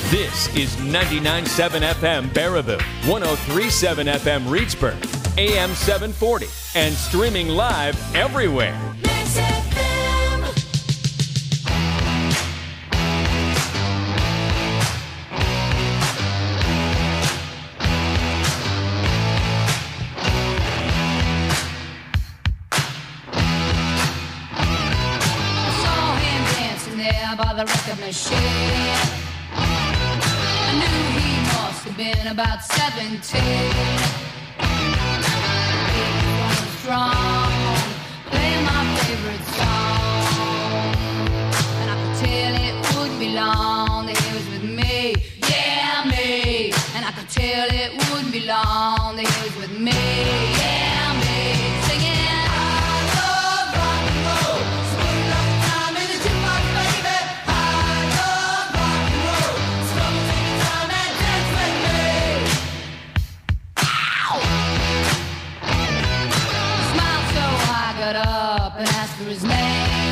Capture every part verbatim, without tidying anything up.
This is ninety-nine point seven F M Baraboo, one oh three point seven F M Reedsburg, A M seven forty, and streaming live everywhere. Max F M. I saw him dancing there by the record machine. I knew he must have been about seventeen. He was strong, playing my favorite song, and I could tell it wouldn't be long that he was with me, yeah me. And I could tell it wouldn't be long that he was with me, yeah me. Singing. Up and asked for his name.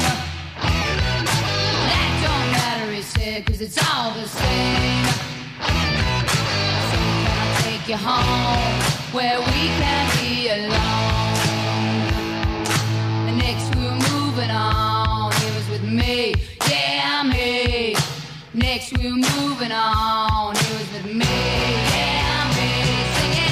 That don't matter, he said, cause it's all the same. So can I take you home where we can be alone? And next we were moving on. He was with me, yeah me. Next we were moving on. He was with me, yeah me. Singing.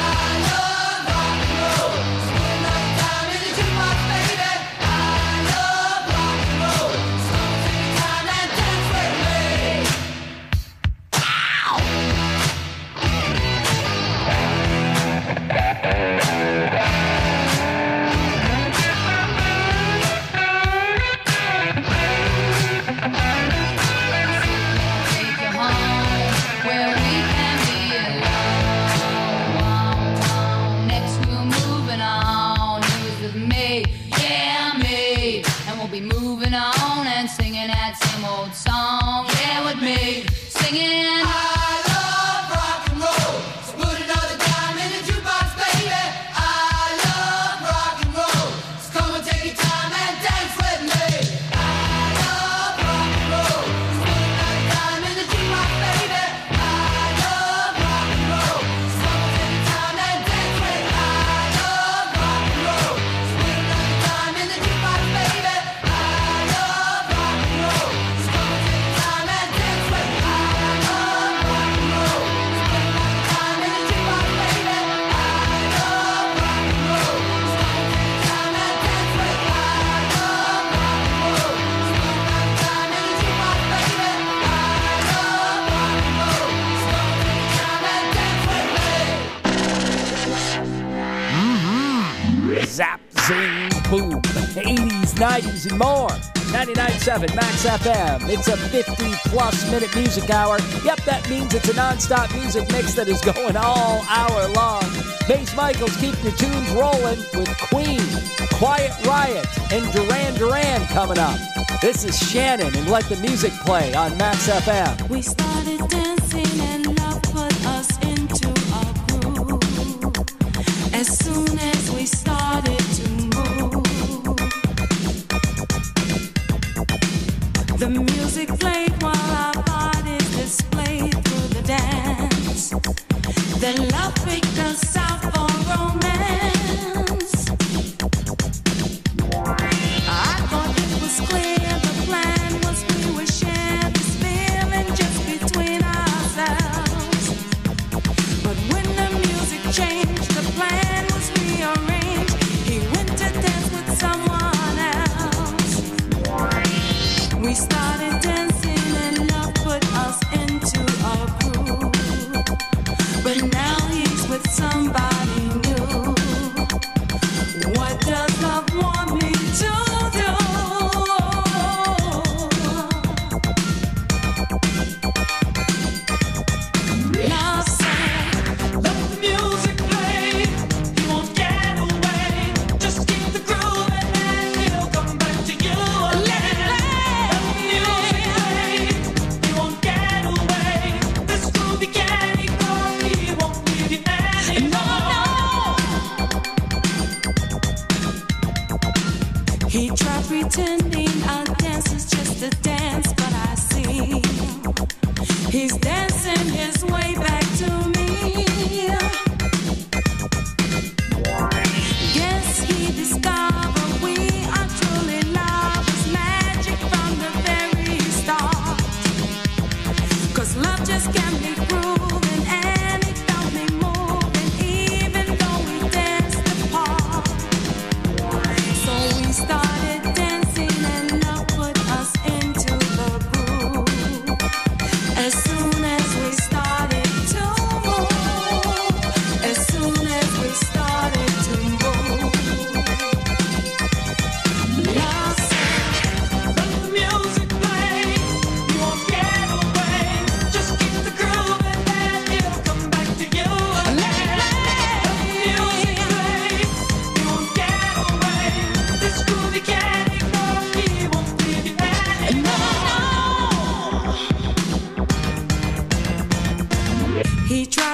Moving on and singing that same old song, yeah, with me, singing. I love rock and roll, so put another dime in the jukebox, baby. I love rock and roll, so come and take your time and dance with me. I love rock and roll, so put another dime in the jukebox, baby. I love rock and roll, so come and take your time and dance with me. I love rock and roll, so put another dime in the jukebox, baby. Zap, zing, boom. eighties, nineties, and more. ninety-nine point seven Max F M. It's a fifty-plus minute music hour. Yep, that means it's a non-stop music mix that is going all hour long. Bass Michaels keep your tunes rolling with Queen, Quiet Riot, and Duran Duran coming up. This is Shannon, and let the music play on Max F M. We started dancing and love put us into a groove. As soon as we started to move, the music played while our bodies displayed through the dance. Then love picked us out for romance. I thought it was clear the plan was we would share this feeling just between ourselves. But when the music changed, the plan was rearranged. He went to dance with someone else. We started dancing and love put us into a groove. But now he's with somebody new. What does love want me to do? Love said, let the music play. He won't get away. Just keep the groove and he'll come back to you. Let it play. Let the music play. He won't get away. This groovy candy bar, he won't leave you anymore. He tried pretending our dance is just a dance, but I see he's dancing.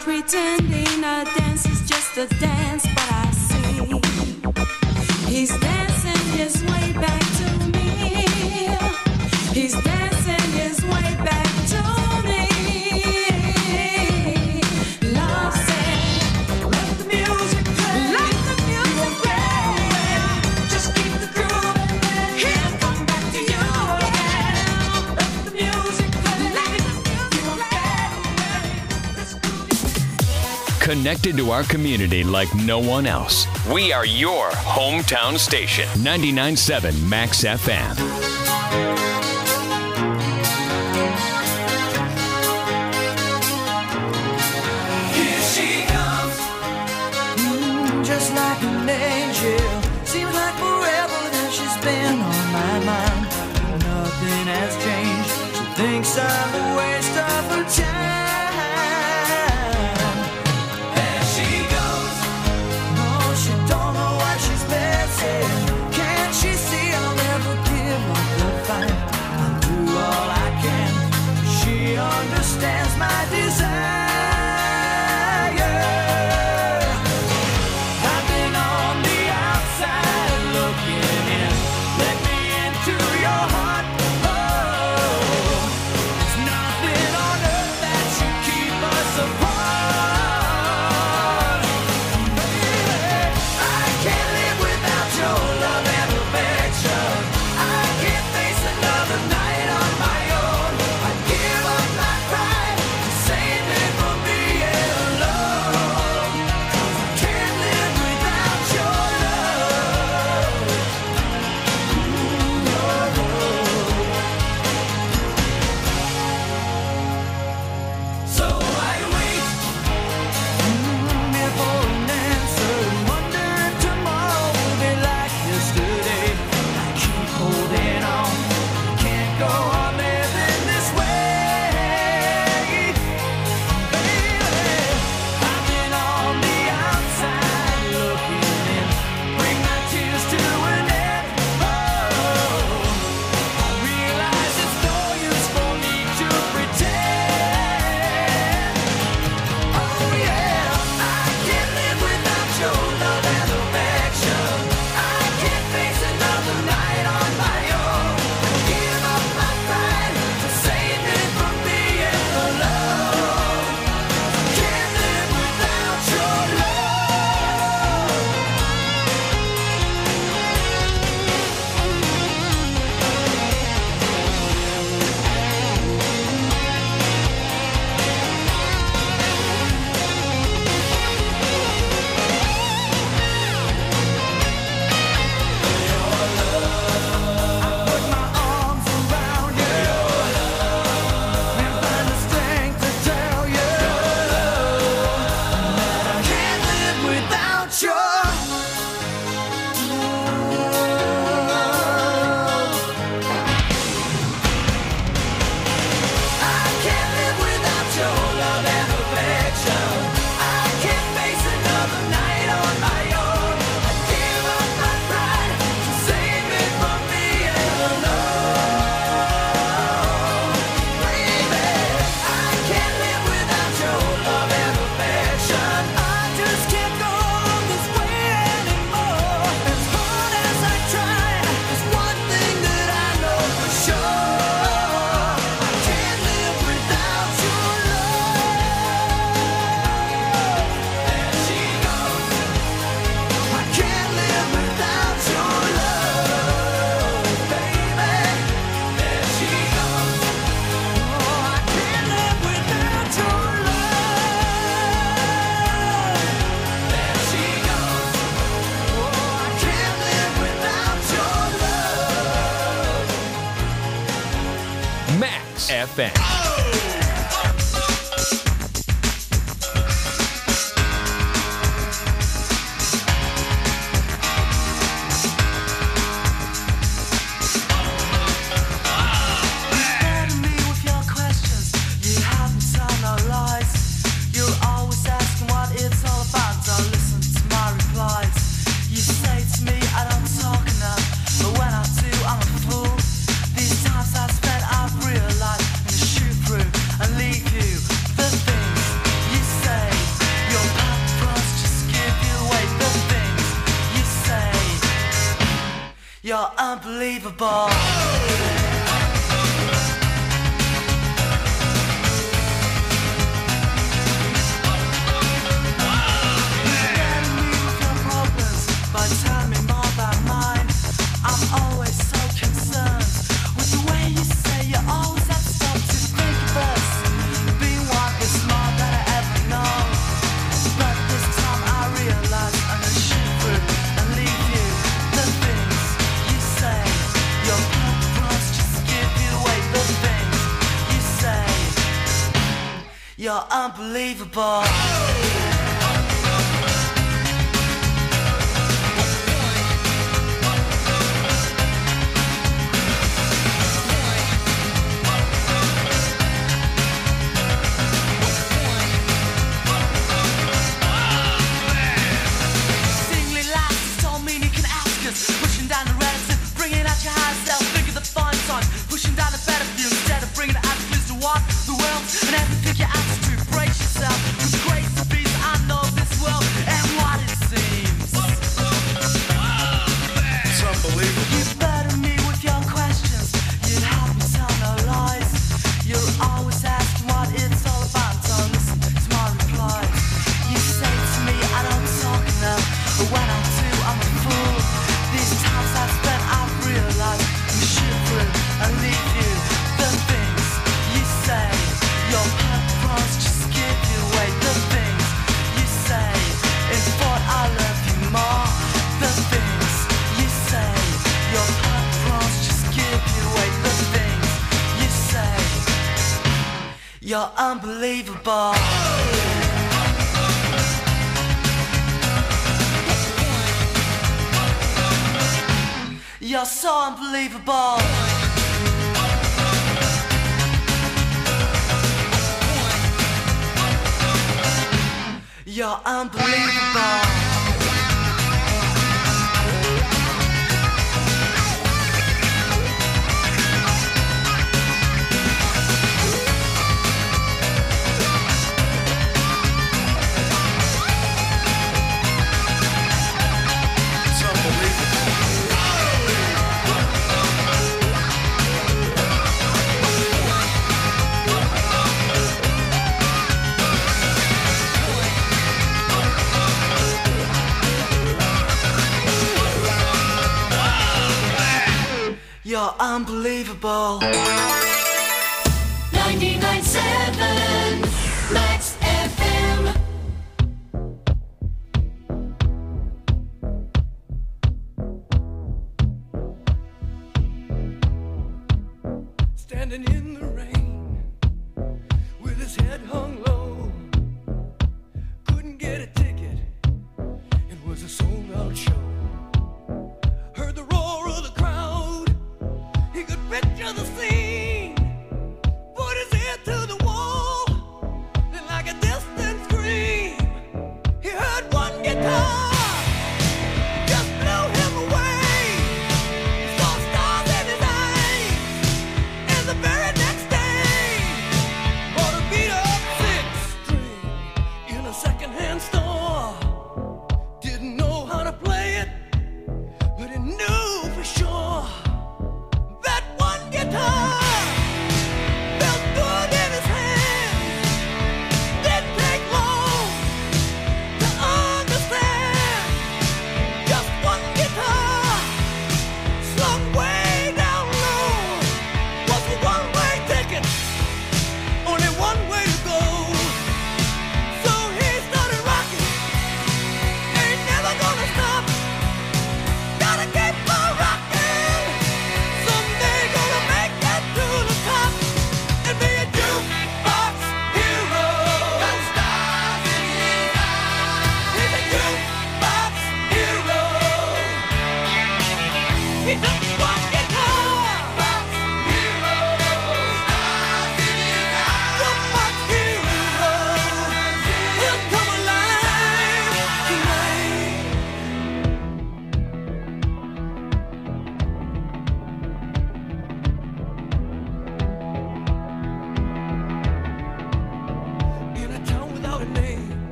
pretending a dance is just a dance, but I see he's dancing his way back to me. He's dancing his way back to me. Love said, let the music play, let the music play. Just keep the groove, he'll come back to you again. Let the music play, let the music play. Connected to our community like no one else. We are your hometown station. ninety-nine point seven Max F M. Here she comes, mm, just like an angel. Seems like forever that she's been on my mind. Nothing has changed. She thinks I'm a waste of her time. There she goes. No, she don't know what she's missing. Can't she see I'll never give up the fight? I'll do all I can. She understands my desire. I've been on the outside looking in. Let me into your heart. Oh, there's nothing on earth that should keep us apart. Baby, I can't live without your love and affection. I can't face another night on my own. I give up my pride to save me from being alone. 'Cause I can't live without your love. Your love. So I wait mm, here for an answer and wonder if tomorrow will be like yesterday. I keep holding on, can't go on living this way. Baby, I've been on the outside looking in. Bring my tears to an end. Oh, I realize it's no use for me to pretend. Oh yeah, I can't live without your love and affection. I can't face another night on my own. I give up my pride to save me from being alone. Can't live without your love. Put my arms around you and find the strength to tell you that I can't live without your love. I can't live without your love and affection. I can't face another night on my own. I give up my pride to save me from being alone. Baby, I can't live without your love and affection. I just can't go on this way anymore. As hard as I try, there's one thing that I know for sure. I can't live without your love. There she goes. I can't live without your love, baby. There she goes. Oh, I can't live without your love. There she goes. Oh, I can't live without your love. Max F M. Burden me with your questions. You haven't told no lies. You're always asking what it's all about. Don't listen to my replies. You say to me I don't talk enough, but when I do, I'm a fool. These times I've spent, I've realized in the shoot through. unbelievable. But tell me more about mine. I'm always so concerned with the way you say you always have to stop to think of us being one is more than I ever know. But this time I realize I'm gonna shoot through and leave you. The things you say, your purpose just give you away. The things you say, you're unbelievable. Pushing down the relative, bringing out your higher self. Think of the fun times, pushing down the better view instead of bringing it out close to what the world and everything you have to brace yourself. With grace to be, I know this world and what it seems. It's unbelievable. You burden me with your questions. You'd help me tell no lies. You're always asking what it's all about. Don't listen to my replies. You say to me I don't talk enough, but when I do, I'm a fool. These times I've spent, I've realized you shoot through and leave you. The things you say, your purpose just give you away. The things you say, in thought I love you more. The things you say, your purpose just give you away. The things you say, you're unbelievable. You're so unbelievable. You're unbelievable. You're unbelievable. ninety-nine point seven Max F M. Standing in the rain with his head hung low, couldn't get a ticket, it was a sold out show. Heard the roar of the crowd, he could picture the scene, put his ear to the wall, and like a distant scream, he heard one guitar, just blew him away. He saw stars in his eyes, and the very next day, brought a beat up sick,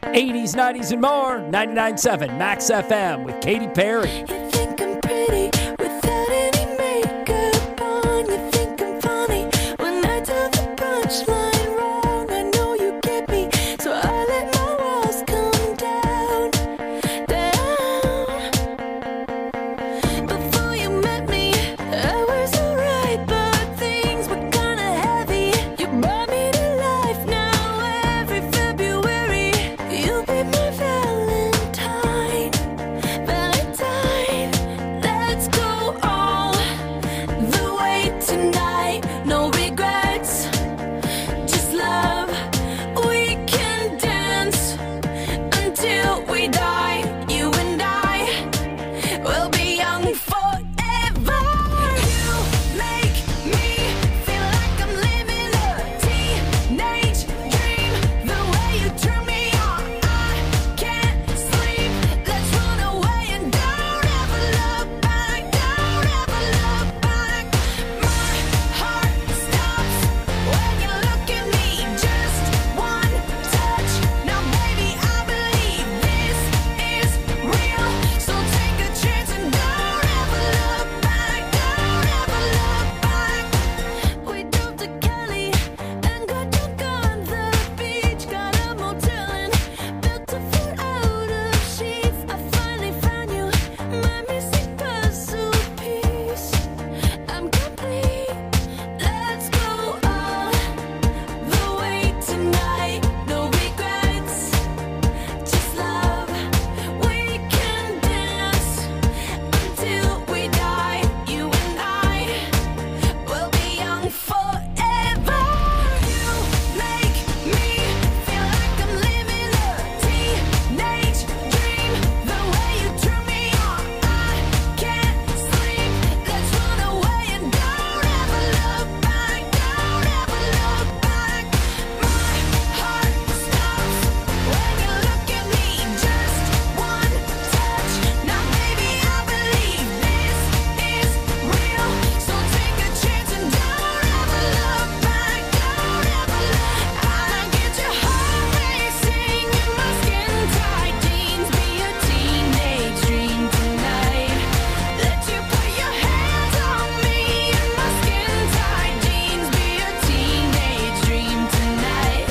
eighties, nineties, and more. ninety-nine point seven Max F M with Katy Perry. You think I'm pretty without any makeup on. You think I'm funny when I tell the punchline wrong. I know you get me, so I let my walls come down, down. Before you met me, I was alright, but things were kinda heavy. You brought me to life now every February. You'll be my Valentine, Valentine. Let's go all the way tonight. No regrets, just love. We can dance until we die. You and I will be young forever. You make me feel like I'm living a teenage dream. The way you turn me on, I can't sleep. Let's run away and don't ever look back. Don't ever look back. My heart stops when you look at me. Just one touch. Now, baby, I believe this is real. So take a chance and don't ever look back. Don't ever look back. We drove to Cali and got drunk on the beach. Got a motel and built a fort out of sheets. I finally found you, my missing puzzle piece. I'm complete. Let's go all the way tonight. No regrets, just love. We can dance until we die. You and I will be young forever. You make me feel like I'm living a teenage dream. The way you turn me on, I can't sleep. Let's run away and don't ever look back. Don't ever look back. My heart stops when you look at me. Just one touch. Now, baby, I believe this is real. So take a chance and don't ever look back. Don't ever look. I get your heart racing in my skin-tight jeans. Be a teenage dream tonight. Let you put your hands on me in my skin-tight jeans. Be a teenage dream tonight.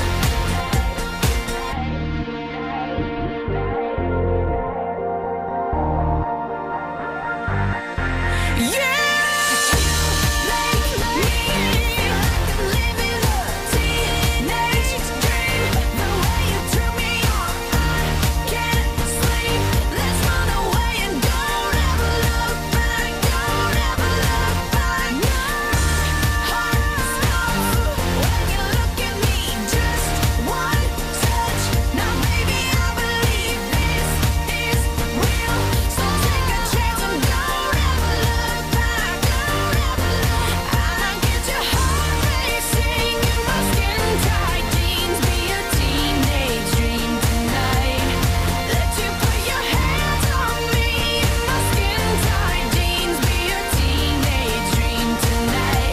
Yeah! You make me feel like I'm living a teenage dream. The way you turn me on, I can't sleep. Let's run away and don't ever look back. Don't ever look back. My heart stops when you look at me. Just one touch. Now, baby, I believe this is real. So take a chance and don't ever look back. Don't ever look. I get your heart racing in my skin-tight jeans. Be a teenage dream tonight. Let you put your hands on me in my skin-tight jeans. Be a teenage dream tonight.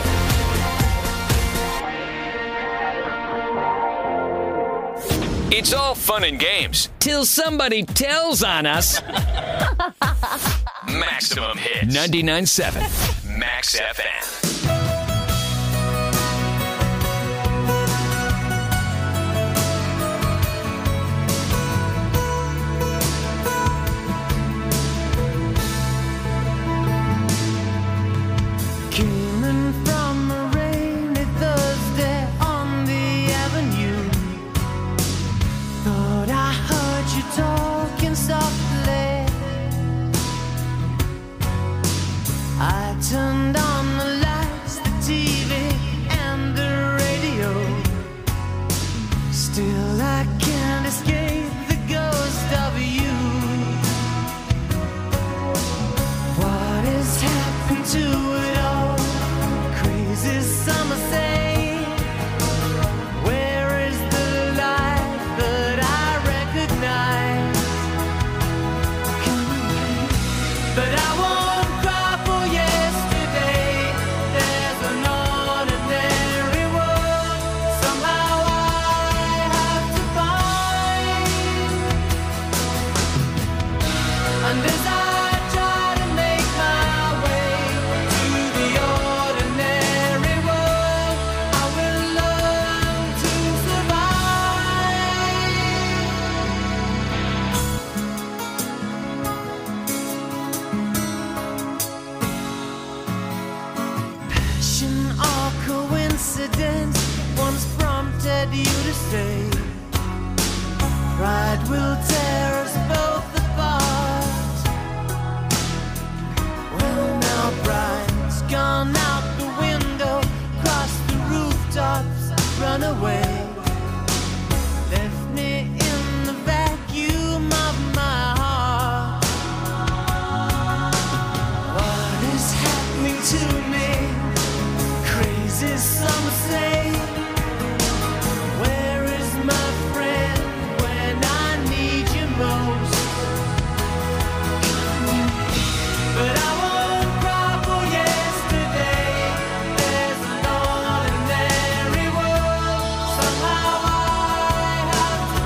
It's all fun and games. Till somebody tells on us. Maximum hits. ninety-nine point seven Max F M. Came in from a rainy Thursday on the avenue. Thought I heard you talking softly. I turned on the lights, the T V, and the radio. Still, I can't escape the ghost of you. What has happened to it all? Crazy summer say, where is the light that I recognize? But I won't cry for yesterday. There's an ordinary world. Somehow I have to find Passion or coincidence once prompted you to stay. Pride will tear us both apart. Well, now pride's gone out the window, crossed the rooftops, run away. Left me in the vacuum of my heart. What is happening to me? Crazy, some say. Where is my friend when I need you most? But I won't cry for yesterday. There's an ordinary world somehow I have to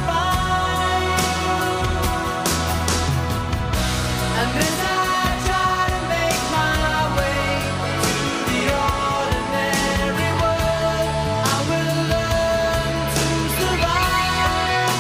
find. And as I try to make my way to the ordinary world, I will learn to survive.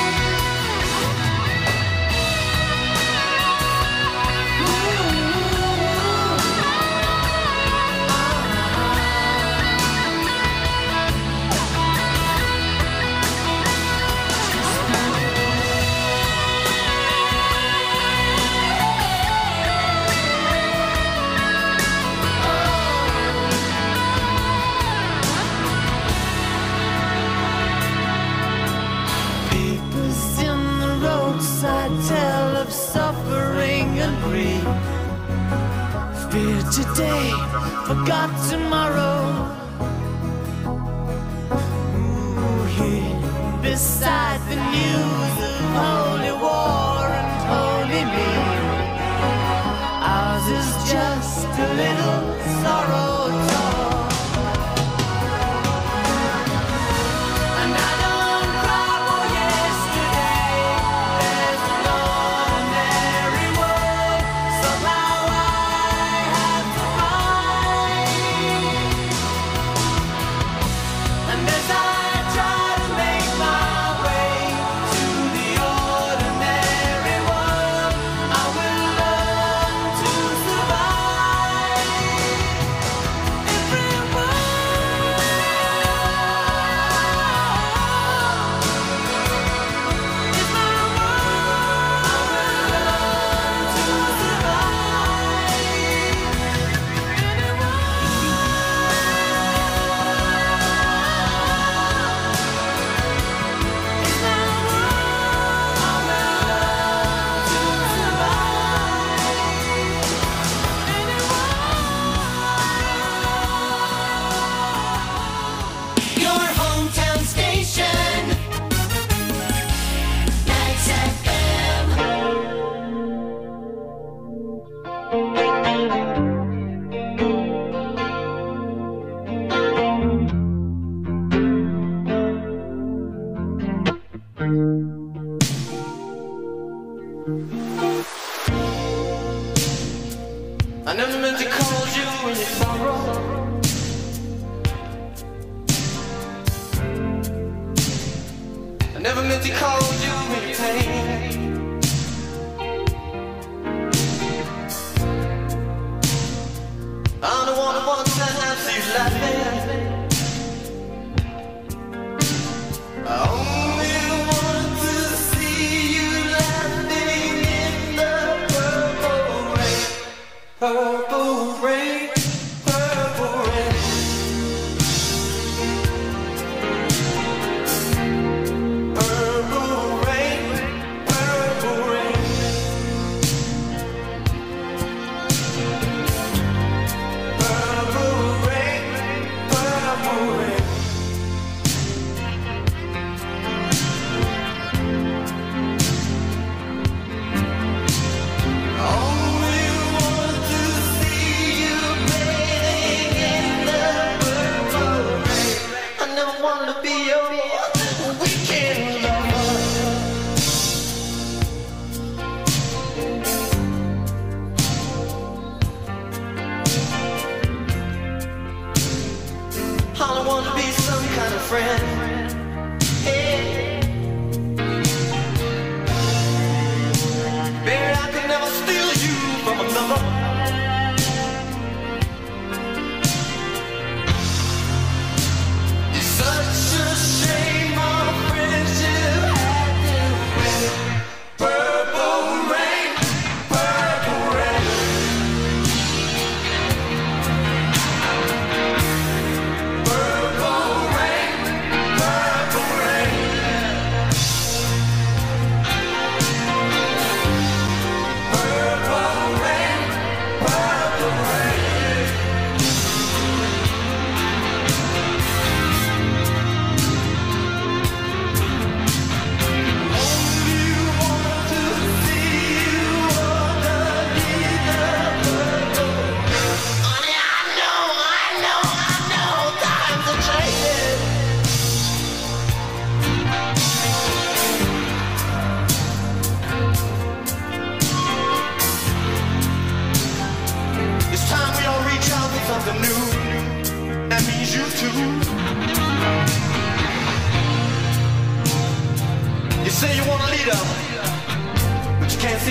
Papers in the roadside tell of suffering and grief. Fear today, forgot tomorrow. Ooh, here beside the news of holy war and holy me. Ours is just a little sorrow talk. And I don't cry for yesterday. There's an ordinary world somehow I have to find. And as I try to make my way to the ordinary world, I will learn to survive. Everyone is my world. I will learn to survive. Anyone is my world. I will learn to survive. Your hometown station, Max F M. I never meant to call you in your sorrow. I never meant to call you in your pain. I'm the one who wants to have you laughing. I only want to see you laughing in the purple rain. Purple rain, purple rain. Purple rain, purple rain. Purple rain, purple rain. Only want to see you bathing in the purple rain. I never wanted to be your weekend lover. I don't want to be some kind of friend. Hey. Baby, I could never steal you from another.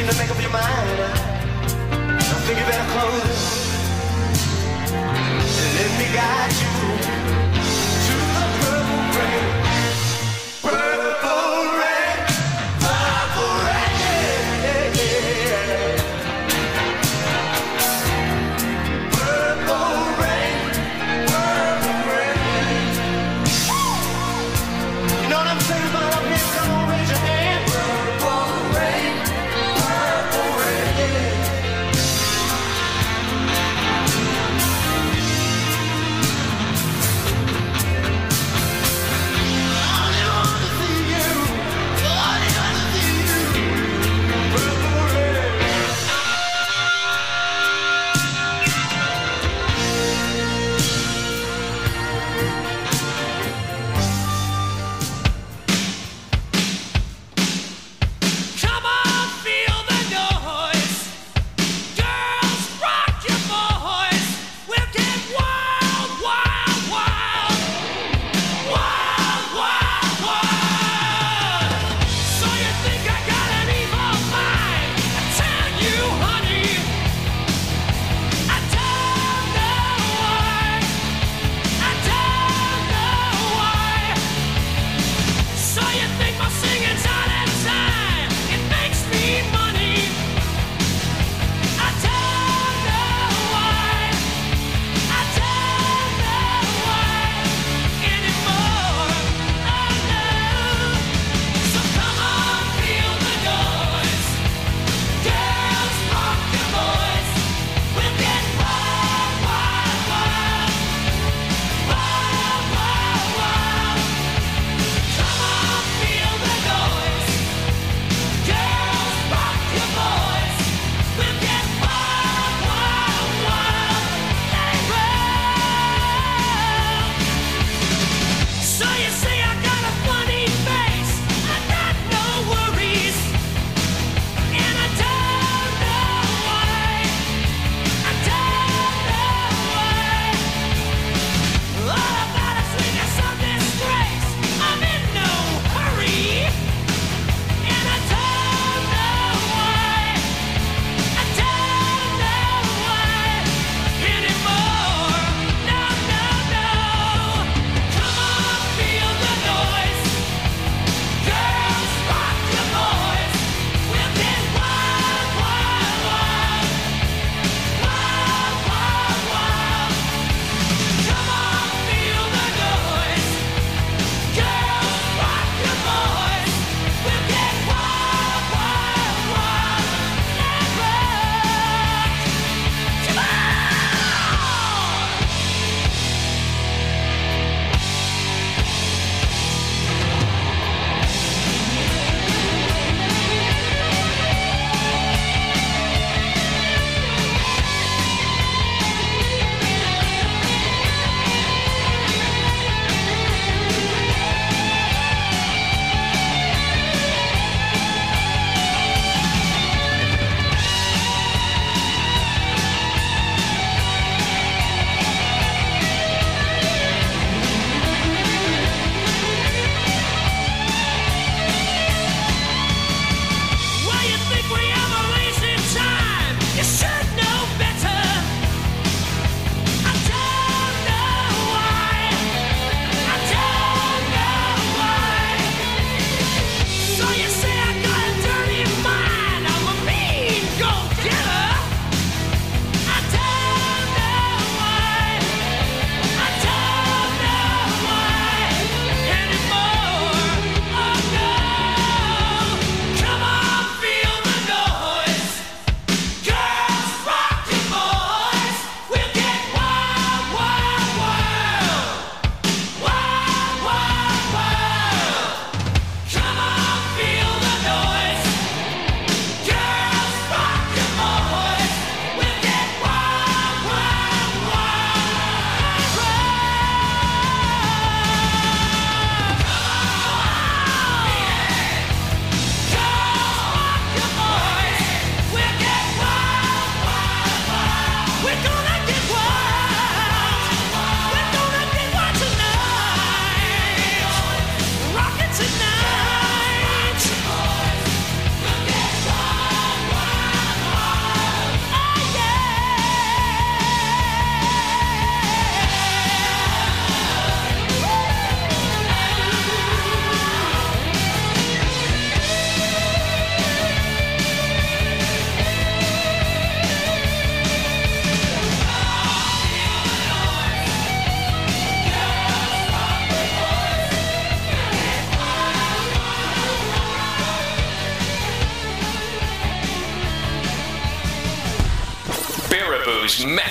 seem to make up your mind. I think you better close it and let me guide you to the purple rain. Purple rain, purple rain, yeah, yeah. Purple rain, purple rain. You know what I'm saying about up here? Come on, raise your hand. Purple rain, purple rain.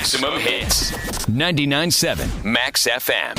Maximum hits. ninety-nine point seven Max F M.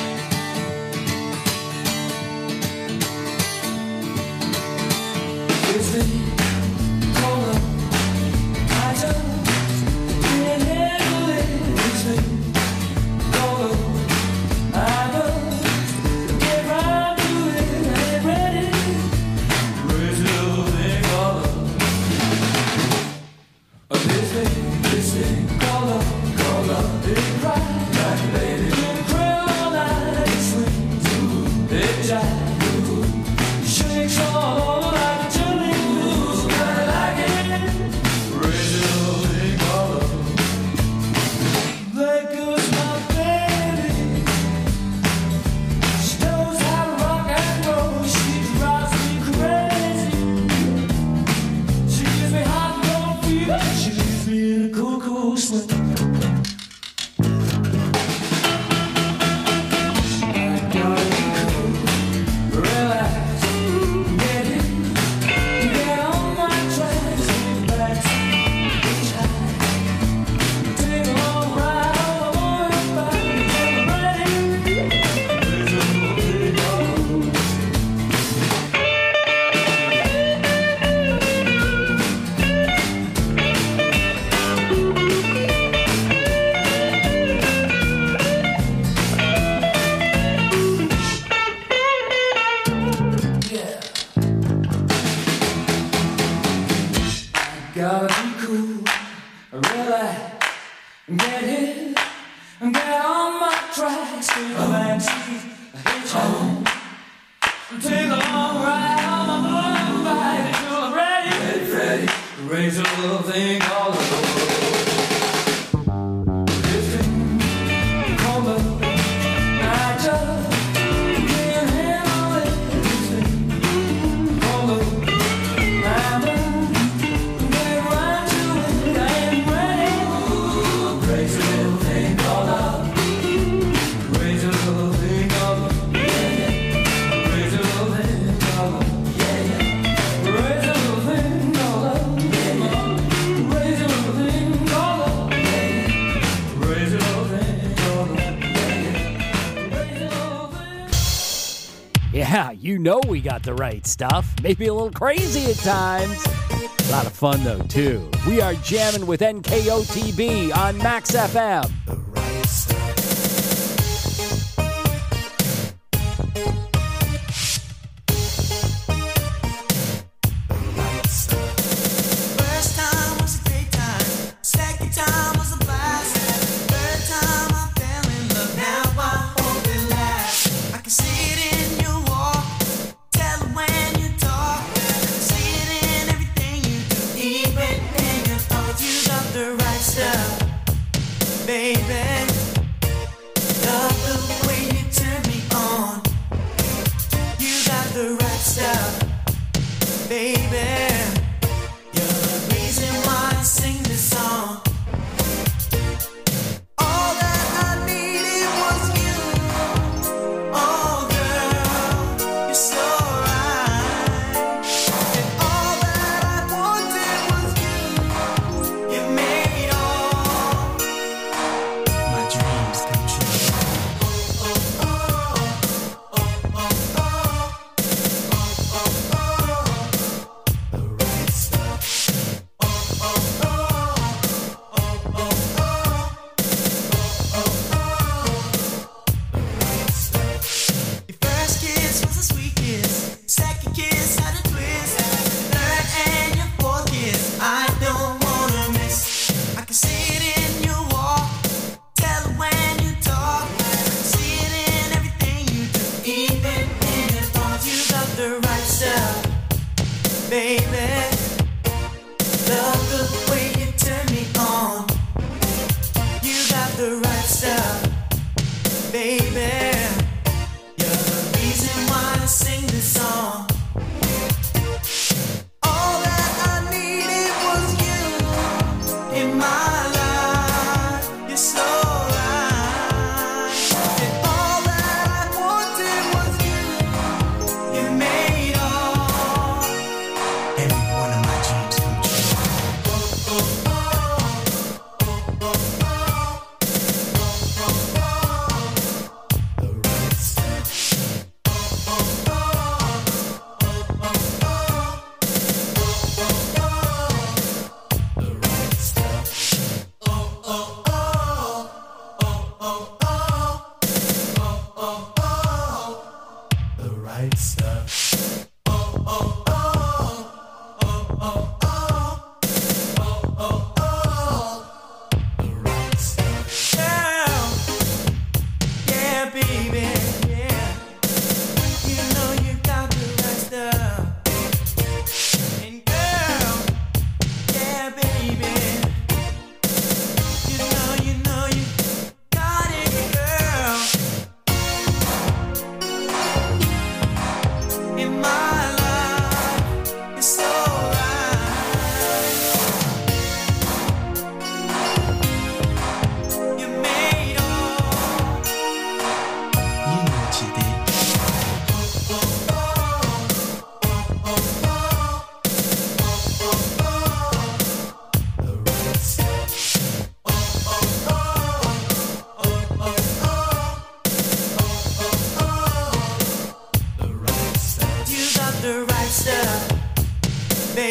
Yeah, you know we got the right stuff. Maybe a little crazy at times. A lot of fun, though, too. We are jamming with N K O T B on Max F M. The right stuff.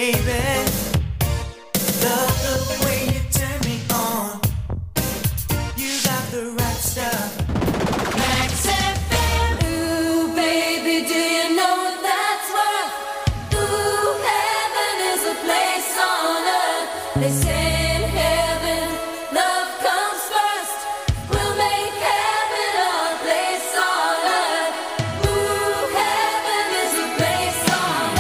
baby. Love the way you turn me on. You got the right stuff. Max F M. Ooh, baby, do you know what that's worth? Ooh, heaven is a place on earth. They say in heaven, love comes first. We'll make heaven a place on earth. Ooh, heaven is a place on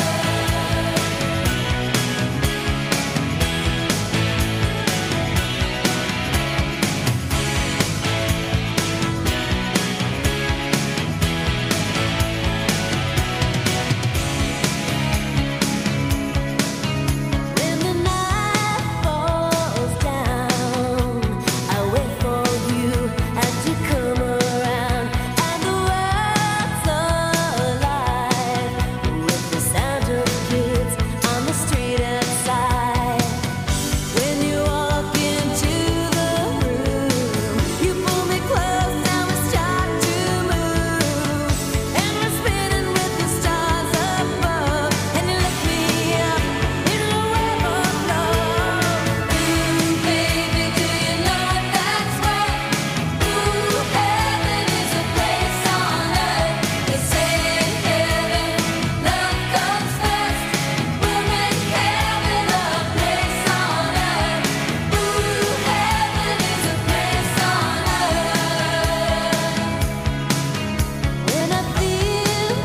When the night falls down, I wait for you and to come around, and the world's alive with the sound of kids on the street outside. When you walk into the room, you pull me close and we start to move, and we're spinning with the stars above, and you lift me up in a web of love. Ooh, baby, do you know what that's worth? Ooh, heaven is a place on earth. They say in heaven, love comes first. We'll make heaven a place on earth. Ooh, heaven is a place on earth. When I feel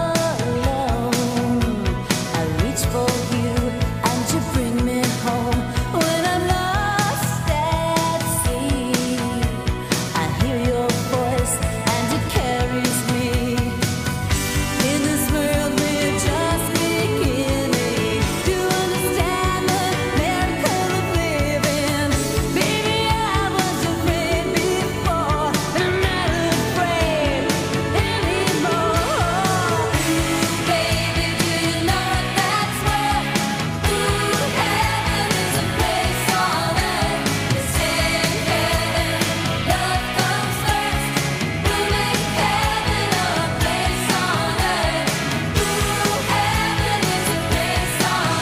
alone, I reach for you and you bring me home. When I'm lost at sea, I hear your voice and it carries me. In this world we're just beginning to understand the miracle of living. Baby, I was afraid before, but I'm not afraid anymore. Baby, do you know what that's worth? Ooh, heaven is a place on earth. They say in heaven, love comes first. We'll make heaven a place on earth. Ooh, heaven is a place on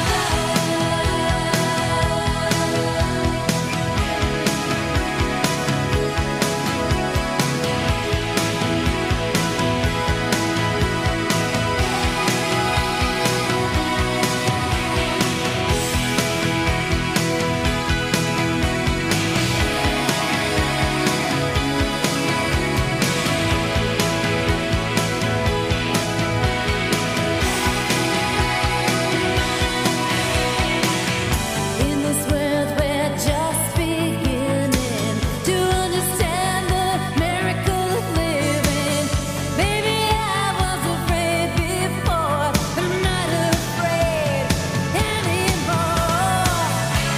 In this world we're just beginning to understand the miracle of living. Baby, I was afraid before, but I'm not afraid anymore.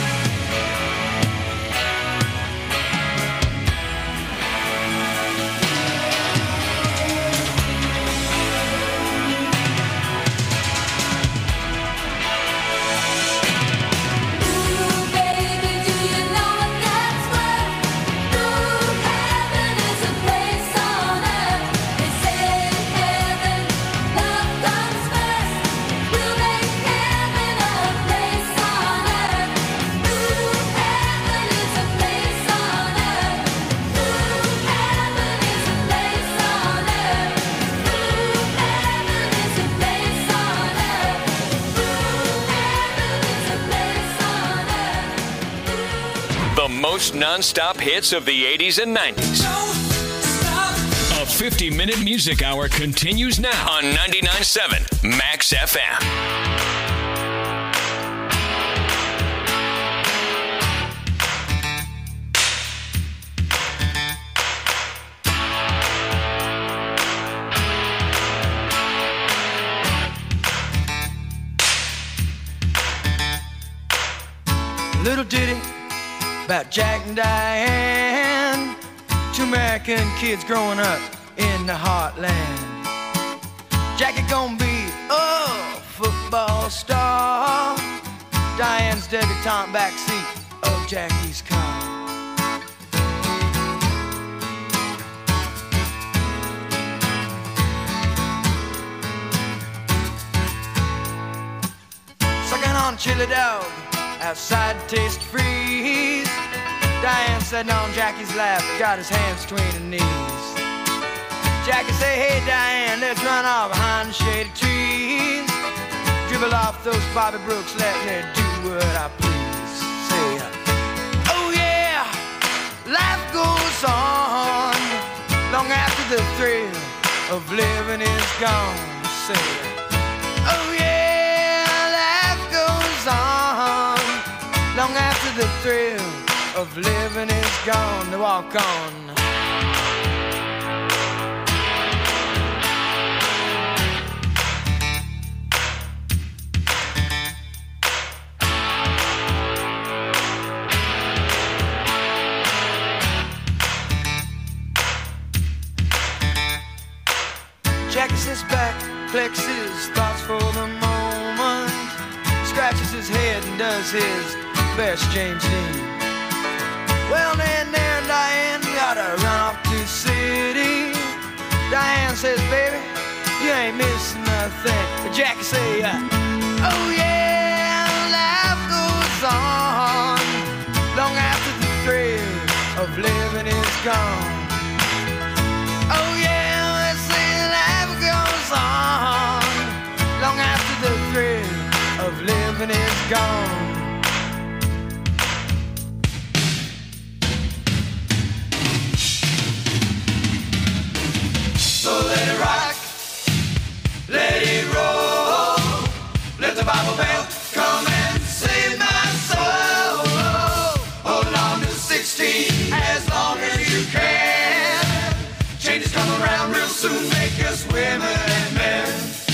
Ooh, baby, do you know what that's worth? Ooh, heaven is a place on earth. They say in heaven, love comes first. We'll make heaven a place on earth. Ooh, heaven is a place on earth. Ooh, heaven is a place on earth. Ooh, heaven is a place on earth. Ooh, heaven is a place on earth. The most non-stop hits of the eighties and nineties. A fifty-minute music hour continues now on ninety-nine point seven Max F M. Little ditty about Jack and Diane, two American kids growing up in the heartland. Jackie gonna be a football star, Diane's debutante backseat of Jackie's car. chili dog outside Taste Freeze. Diane sitting on Jackie's lap, got his hands between her knees. Jackie say, hey Diane, let's run off behind the shady trees. Dribble off those Bobby Brooks, let me do what I please. Say, oh yeah, life goes on long after the thrill of living is gone. Say, oh yeah, life goes on long after the thrill of living is gone. They walk on. Jackie sits back, collects his thoughts for the moment, scratches his head and does his best James Dean. Well, then there, Diane, gotta run off to the city. Diane says, baby, you ain't missing nothing. But Jackie say, uh, oh yeah, life goes on long after the thrill of living is gone. Oh yeah, they say life goes on long after the thrill of living is gone. So let it rock, let it roll, let the Bible bell come and save my soul. Hold on to sixteen as long as you can. Changes come around real soon, make us women and men.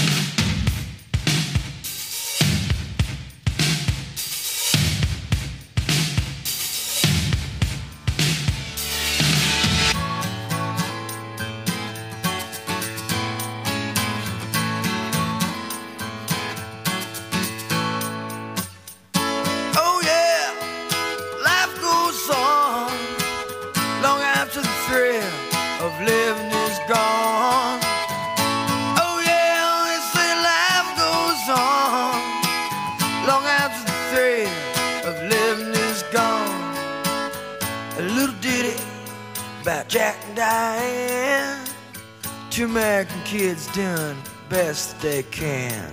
Living is gone. Oh yeah, they say life goes on long after the thrill of living is gone. A little ditty about Jack and Diane, two American kids doing best they can.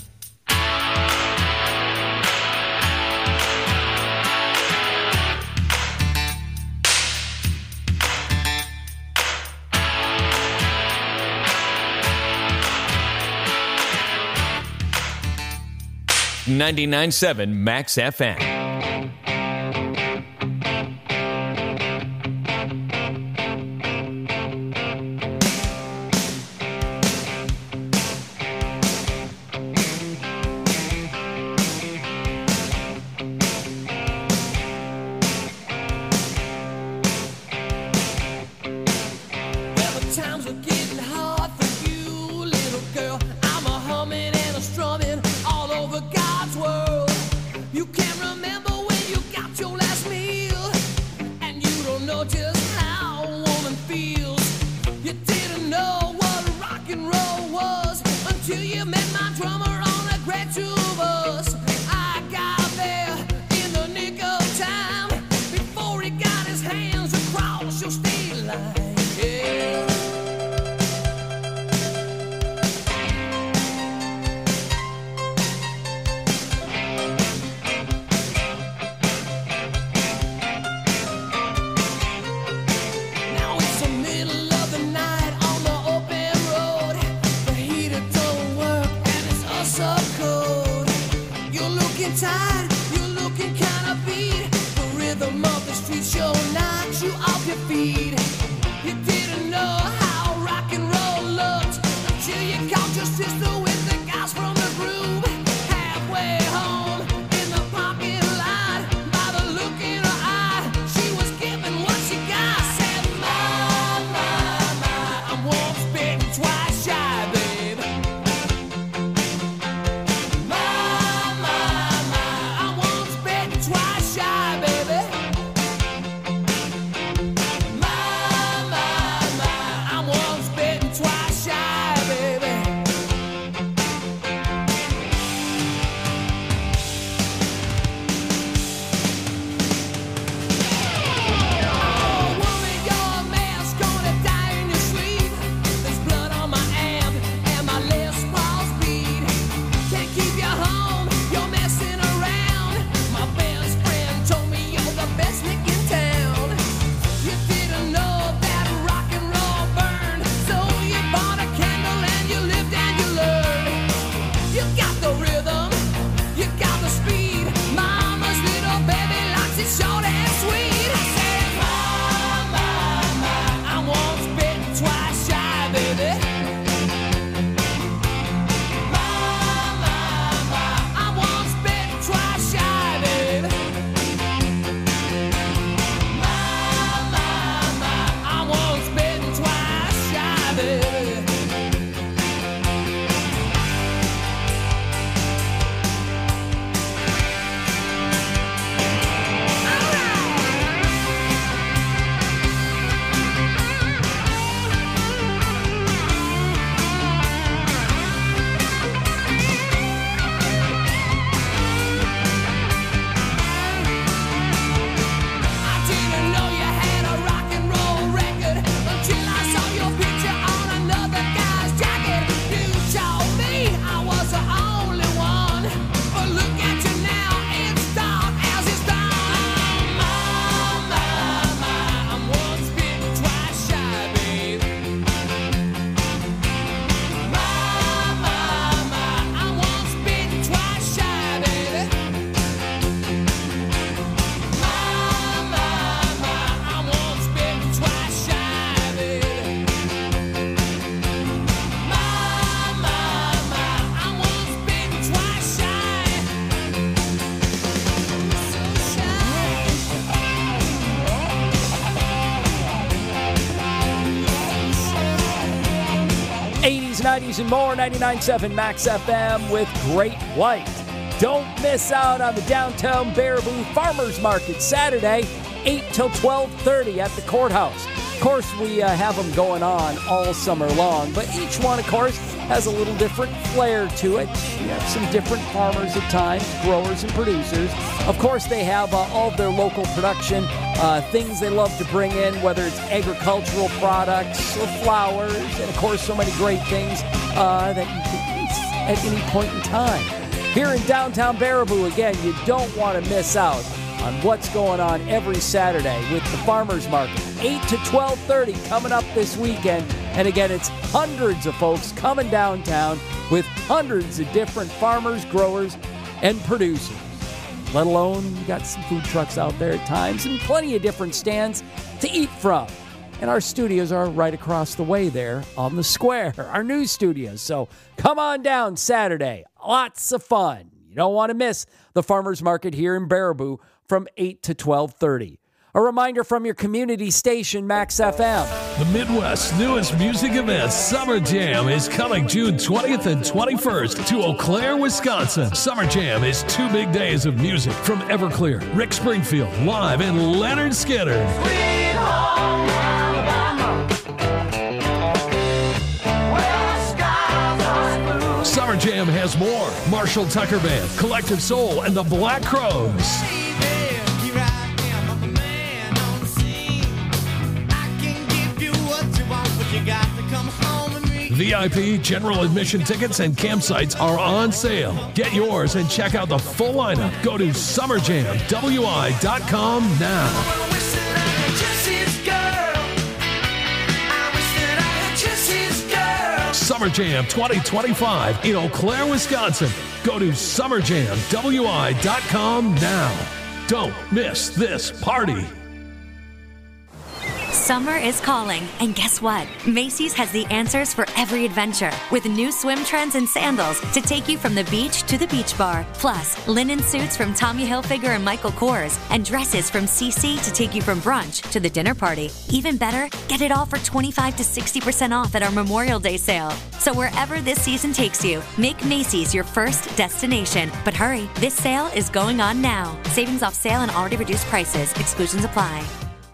ninety-nine point seven Max F M. Times are getting hard for you, little girl. I'm a humming and a strumming all over God's world. You can't remember when you got your last meal, and you don't know just how a woman feels. You didn't know what rock and roll was until you met my drummer on a great tour bus. I got there in the nick of time before he got his hands across your state line. Yeah. eighties, nineties, and more. ninety-nine point seven Max F M with Great White. Don't miss out on the downtown Baraboo Farmers Market Saturday, eight till twelve thirty at the courthouse. Of course, we uh, have them going on all summer long, but each one, of course, has a little different flair to it. You have some different farmers at times, growers and producers. Of course, they have uh, all of their local production, uh, things they love to bring in, whether it's agricultural products or flowers, and of course, so many great things uh, that you can eat at any point in time. Here in downtown Baraboo, again, you don't want to miss out on what's going on every Saturday with the Farmers Market. eight to twelve thirty coming up this weekend. And again, it's hundreds of folks coming downtown with hundreds of different farmers, growers, and producers. Let alone, you got some food trucks out there at times and plenty of different stands to eat from. And our studios are right across the way there on the square, our new studios. So come on down Saturday. Lots of fun. You don't want to miss the Farmers Market here in Baraboo from eight to twelve thirty. A reminder from your community station, Max F M. The Midwest's newest music event, Summer Jam, is coming June twentieth and twenty-first to Eau Claire, Wisconsin. Summer Jam is two big days of music from Everclear, Rick Springfield, live, and Leonard Skinner. Sweet home Alabama, where the skies are blue. Summer Jam has more. Marshall Tucker Band, Collective Soul, and the Black Crows. V I P, general admission tickets, and campsites are on sale. Get yours and check out the full lineup. Go to summer jam w i dot com now. Summer Jam twenty twenty-five in Eau Claire, Wisconsin. Go to summer jam w i dot com now. Don't miss this party. Summer is calling, and guess what? Macy's has the answers for every adventure, with new swim trends and sandals to take you from the beach to the beach bar. Plus, linen suits from Tommy Hilfiger and Michael Kors, and dresses from C C to take you from brunch to the dinner party. Even better, get it all for twenty-five to sixty percent off at our Memorial Day sale. So wherever this season takes you, make Macy's your first destination. But hurry, this sale is going on now. Savings off sale and already reduced prices. Exclusions apply.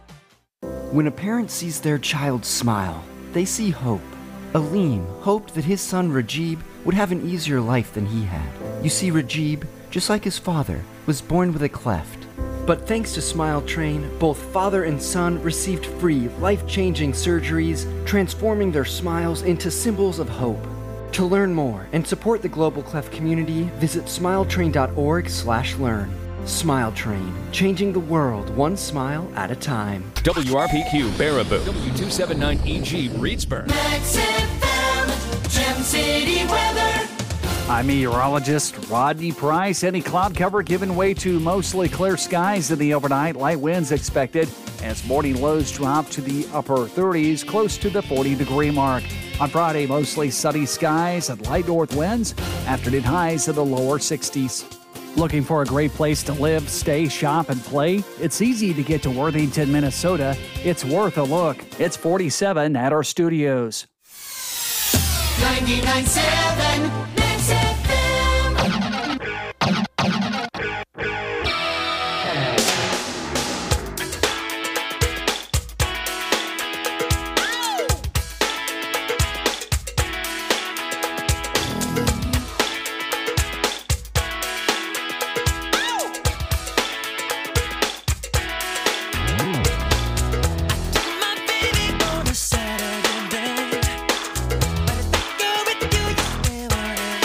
When a parent sees their child smile, they see hope. Aleem hoped that his son Rajib would have an easier life than he had. You see, Rajib, just like his father, was born with a cleft. But thanks to Smile Train, both father and son received free, life-changing surgeries, transforming their smiles into symbols of hope. To learn more and support the Global Cleft community, visit smiletrain.org slash learn. Smile Train, changing the world one smile at a time. W R P Q Baraboo, W two seventy-nine E G Reedsburg. Max F M, Gem City weather. I'm meteorologist Rodney Price. Any cloud cover giving way to mostly clear skies in the overnight. Light winds expected as morning lows drop to the upper thirties, close to the forty degree mark. On Friday, mostly sunny skies and light north winds. Afternoon highs in the lower sixties. Looking for a great place to live, stay, shop, and play? It's easy to get to Worthington, Minnesota. It's worth a look. It's forty-seven at our studios. ninety-nine point seven Max F M. Saturday night, but if I go with you, you stay wherever.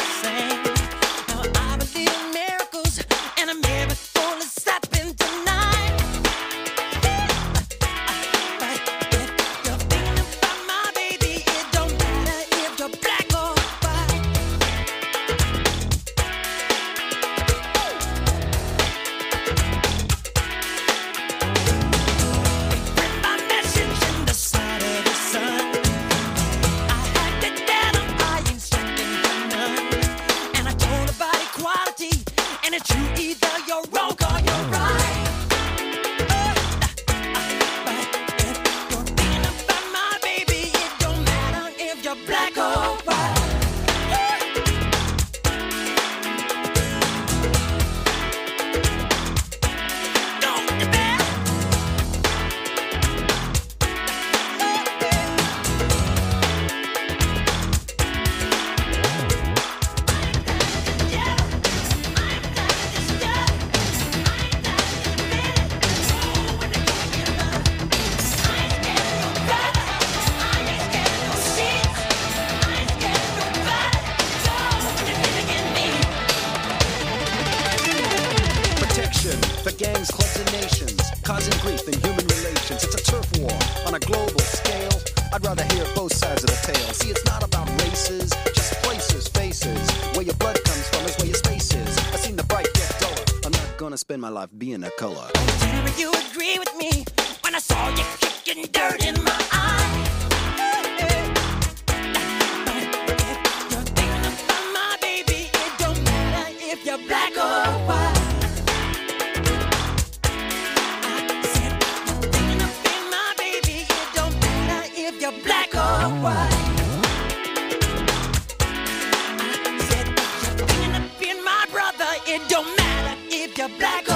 hear both sides of the tale. See, it's not about races, just places, faces. Where your blood comes from is where your space is. I seen the bright get duller. I'm not gonna spend my life being a color. Tell me you agree with me when I saw you kicking dirt in my eye. You're thinking about my baby. It don't matter if you're black or white. I said you're thinking about my baby. It don't matter if you're black or white. I said you're thinking about my brother. It don't matter if you're black or